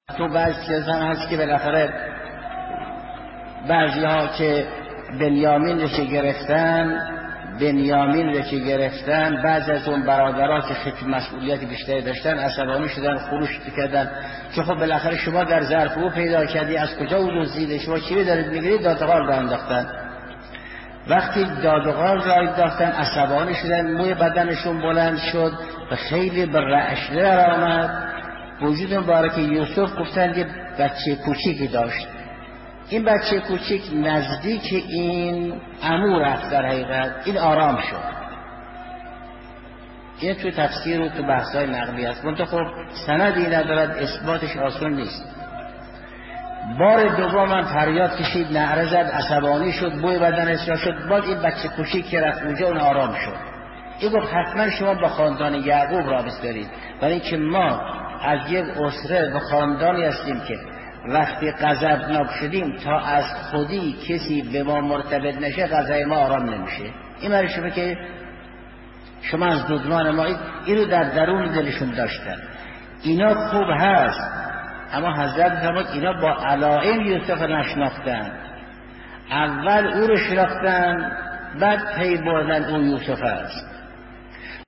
تو بعض چیزا هست که بالاخره بعضی ها که بنیامین رو که گرفتن بعض از اون برادرها که خیلی مسئولیت بیشتری داشتن عصبانی شدن، خروش کردن که خب بالاخره شما در ظرف او پیدا کردی، از کجا او دزدیده، شما چی دارید میگیرید؟ دادغال را انداختن. وقتی دادغال را انداختن عصبانی شدن، موی بدنشون بلند شد و خیلی به رعش در آمد. وجود مبارک یوسف گفتن یه بچه کوچیکی داشت. این بچه کوچیک نزدیک این عمو رفت، در حقیقت این آرام شد. این تو تفسیر و تو بحث‌های نقلی است، منتها خب سندی ندارد، اثباتش آسان نیست. بار دوم من فریاد کشید، نعره زد، عصبانی شد، بوی بدنش را شد. باز این بچه کوچیک که رفت اونجا اون آرام شد. این گفت حتما شما با خاندان یعقوب رابطه دارید، برای اینکه ما از یک اسره و خاندانی هستیم که وقتی غضبناک شدیم تا از خودی کسی به ما مرتبط نشه غذای ما آرام نمیشه. این برای شما که شما از دزدان ما این رو در درون دلشون داشتن. اینا خوب هست، اما حضرت فرمود اینا با علائم یوسف نشناختن. اول او رو شناختن، بعد پی بردن اون یوسف است.